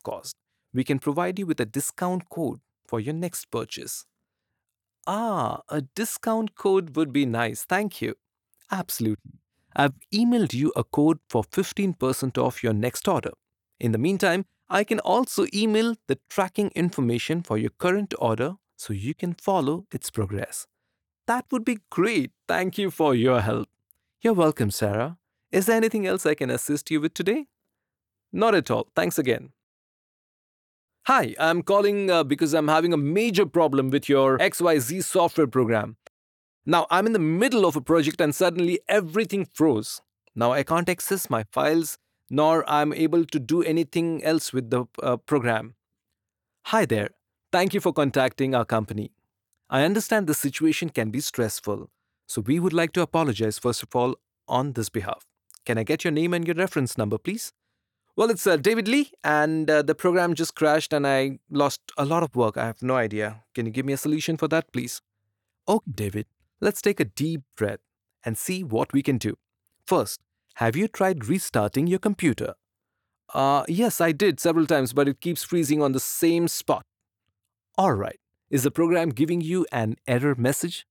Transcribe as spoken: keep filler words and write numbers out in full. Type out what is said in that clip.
cost. We can provide you with a discount code for your next purchase. Ah, a discount code would be nice. Thank you. Absolutely. I've emailed you a code for fifteen percent off your next order. In the meantime, I can also email the tracking information for your current order so you can follow its progress. That would be great. Thank you for your help. You're welcome, Sarah. Is there anything else I can assist you with today? Not at all. Thanks again. Hi, I'm calling uh, because I'm having a major problem with your X Y Z software program. Now, I'm in the middle of a project and suddenly everything froze. Now, I can't access my files, nor I'm able to do anything else with the uh, program. Hi there. Thank you for contacting our company. I understand the situation can be stressful, so we would like to apologize first of all on this behalf. Can I get your name and your reference number, please? Well, it's uh, David Lee, and uh, the program just crashed and I lost a lot of work. I have no idea. Can you give me a solution for that, please? Okay, David, let's take a deep breath and see what we can do. First, have you tried restarting your computer? Uh, yes, I did several times, but it keeps freezing on the same spot. All right. Is the program giving you an error message?